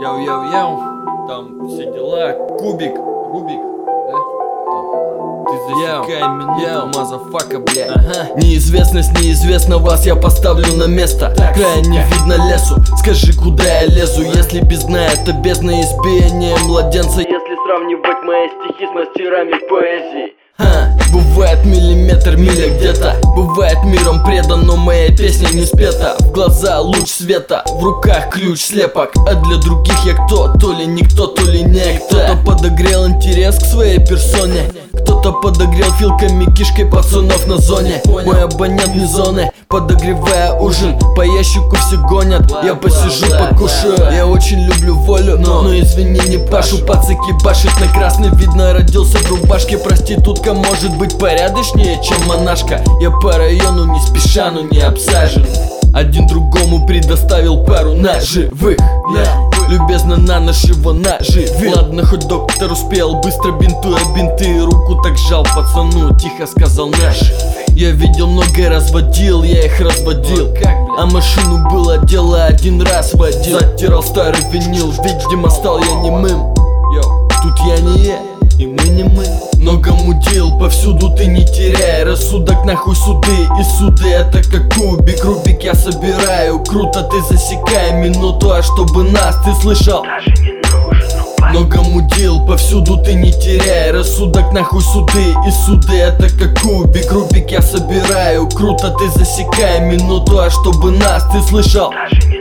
Йоу-йоу-йоу, там все дела, Рубик, да? Ты засекай минуту, мазафака, блядь. Неизвестность неизвестна, вас я поставлю на место. Края не видно лесу, скажи, куда я лезу. Если бездна это бездна избиения младенца, если сравнивать мои стихи с мастерами поэзии. Бывает миллиметр, миля где-то. Бывает миром предан, но моя песня не спета. В глаза луч света, в руках ключ слепок. А для других я кто? То ли никто, то ли некто. Кто-то подогрел интерес к своей персоне, кто-то подогрел филками, кишкой пацанов на зоне. Мой абонент не зоны, подогревая ужин. По ящику все гонят, я посижу, покушаю. Я очень люблю волю, но извини, не пашу. Пацаки башит на красный, видно родился в рубашке. Проститутка может быть порядочнее, чем монашка. Я по району не спеша, но не обсажен. Один другому предоставил пару ножевых, любезно на нож его наживил. Ладно, хоть доктор успел, быстро бинтуя бинты. Руку так жал пацану, тихо сказал наш. Я видел много, разводил, я их разводил. А машину было дело, один раз водил. Затирал старый винил, видимо стал я немым. Тут я не я, и мы не мы. Много мудил, повсюду ты не теряй рассудок, нахуй суды. И суды это как кубик, Рубик я собираю. Круто, ты засекай минуту, а чтобы нас ты слышал. Много мудил, повсюду ты не теряй рассудок, нахуй суды. И суды это как кубик, Рубик я собираю. Круто, ты засекай минуту, а чтобы нас ты слышал.